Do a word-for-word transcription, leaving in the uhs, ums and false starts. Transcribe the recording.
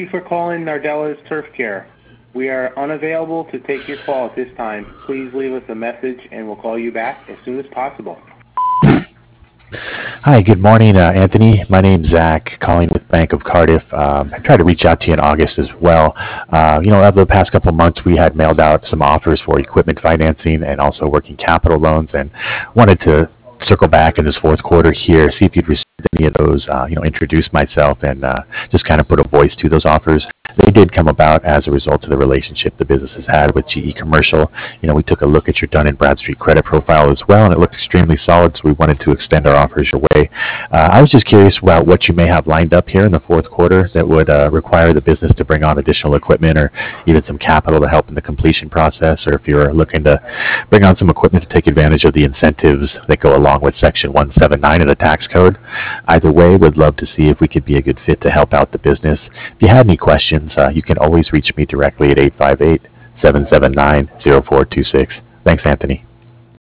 you for calling Nardella's Turf Care. We are unavailable to take your call at this time. Please leave us a message and we'll call you back as soon as possible. Hi, good morning, uh, Anthony. My name's Zach, calling with Bank of Cardiff. Um, I tried to reach out to you in August as well. Uh, you know, over the past couple of months, we had mailed out some offers for equipment financing and also working capital loans, and wanted to circle back in this fourth quarter here, see if you'd received any of those, uh, you know, introduce myself and uh, just kind of put a voice to those offers. They did come about as a result of the relationship the business has had with G E Commercial. You know, we took a look at your Dun and Bradstreet credit profile as well, and it looked extremely solid, so we wanted to extend our offers your way. Uh, I was just curious about what you may have lined up here in the fourth quarter that would uh, require the business to bring on additional equipment or even some capital to help in the completion process, or if you're looking to bring on some equipment to take advantage of the incentives that go along with Section one seventy-nine of the tax code. Either way, would love to see if we could be a good fit to help out the business. If you had any questions, uh, you can always reach me directly at eight five eight, seven seven nine, zero four two six. Thanks, Anthony.